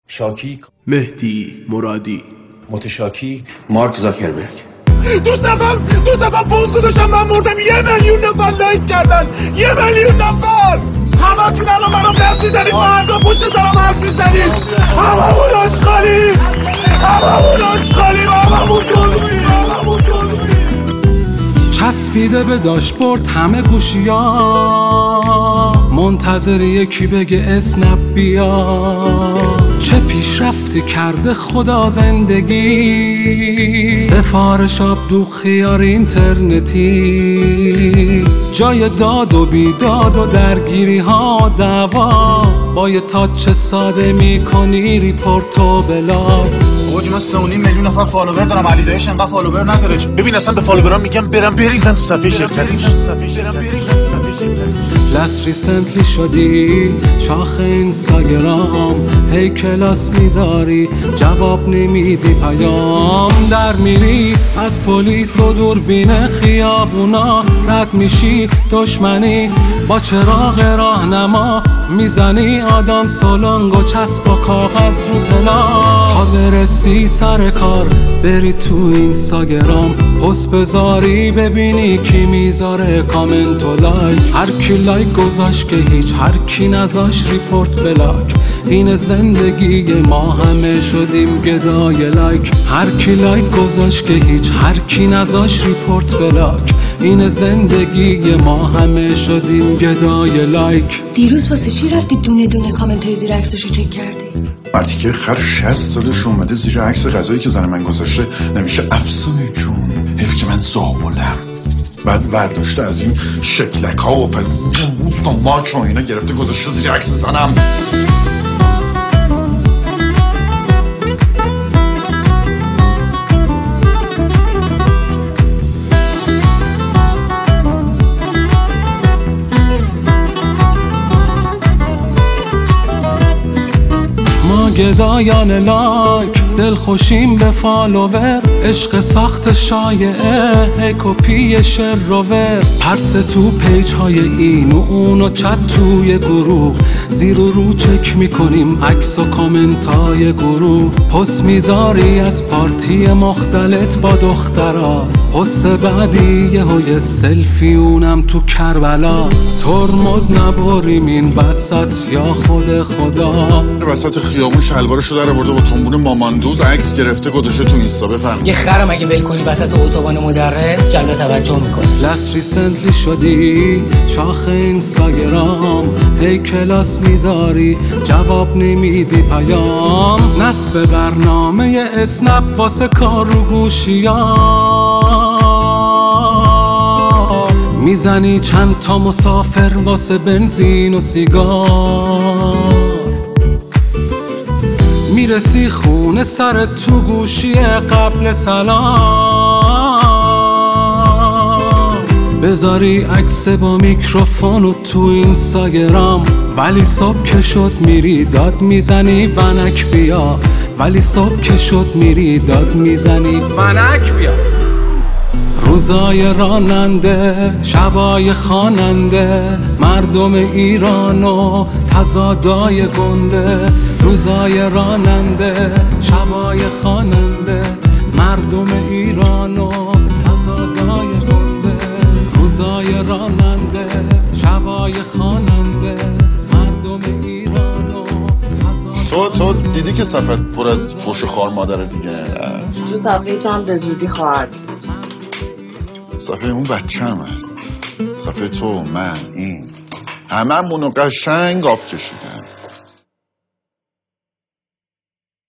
شاکی مهدی مرادی، متشاکی مارک زاکربرگ. دو صفم پوست گذاشتم من مردم 1,000,000 نفر لایک کردن 1,000,000 نفر. همه تون الان منو دست میزنید با هر دو پشت سرم حرف میزنید. هممون آشغالیم. چسبیده به داشبورد همه گوشی‌ها، منتظر یکی بگه اسنپ بیا. چه پیشرفتی کرده خدا زندگی، سفارش آب خیار اینترنتی، جای داد و بیداد و درگیری ها دعوا، با یه تاچ ساده میکنی ریپورت و بلاگ. من 3.5 میلیون نفر فالوور دارم، علی دایش انقدر فالوور نداره. ببین اصلا به فالوورام میگم برم بریزن تو صفحه شرکتی. لست ریسنتلی شدی شاخ اینستاگرام، هی کلاس میذاری جواب نمیدی پیام، در میری از پلیس و دوربین خیابونا، رد میشی دشمنی با چراغ راهنما، میزنی آدم سالنگ و چسب و کاغذ رو پلاک، تا برسی سر کار بری تو اینستاگرام، پست بذاری ببینی کی میذاره کامنت و لایک، هر کی لایک گذاشت که هیچ، هر کی نذاش ریپورت بلاک. این زندگی ما همه شدیم گدای لایک، هر کی لایک گذاشت که هیچ، هر کی نذاش ریپورت بلاک. این زندگی ما همه شدیم گدای لایک. دیروز واسه چی رفتی دونه دونه کامنت های زیر عکسشو چک کردی؟ مردی که خر 60 سالش اومده زیر عکس غذایی که زن من گذاشته نمیشه افسانه جون، حیف که من زابلم. بعد ورداشته از این شکلک ها و ماک و اینا گرفته گذاشته زیر عکس زنم. گدایان لایک دل خوشیم به فالوور، عشق ساخت شایعه هی کپی شروور، پرس تو پیج های این و اون و چت توی گروه، زیر و رو چک میکنیم عکس و کامنت های گروه، پست میذاری از پارتی مختلط با دخترا، پست بعدی یه سلفی اونم تو کربلا، ترمز نبریم این وسط یا خود خدا. وسط خیابون شلوارشو در آورده با تنبون ماماندوز عکس گرفته گذاشته تو اینستا. بفهم یه خرم اگه ول کنی وسط اتوبان مدرس جلب توجه میکنه. لست ریسنتلی شدی شاخ اینستاگرام، هی کلاس میذاری جواب نمیدی پیام، نصب برنامه اسنپ واسه کار رو گوشی‌ها، میزنی چند تا مسافر واسه بنزین و سیگار، میرسی خونه سر تو گوشی قبل سلام، بذاری عکس با میکروفون و تو اینستاگرام، ولی صبح که شد میری داد میزنی ونک بیا، ولی صبح که شد میری داد میزنی ونک بیا. روزای راننده شبای خواننده، مردم ایران و تضادای گنده، روزای راننده شبای خواننده، مردم ایران و تضادای گنده، روزای راننده شبای خواننده، مردم ایران و تضادای. تو دیدی که صفحه پر از فحش خوار مادره دیگه. تو صفحه تو هم به زودی خواهد. صفحه اون بچه‌م هست، صفحه تو، من، این هممونو قشنگ آب کشیدن.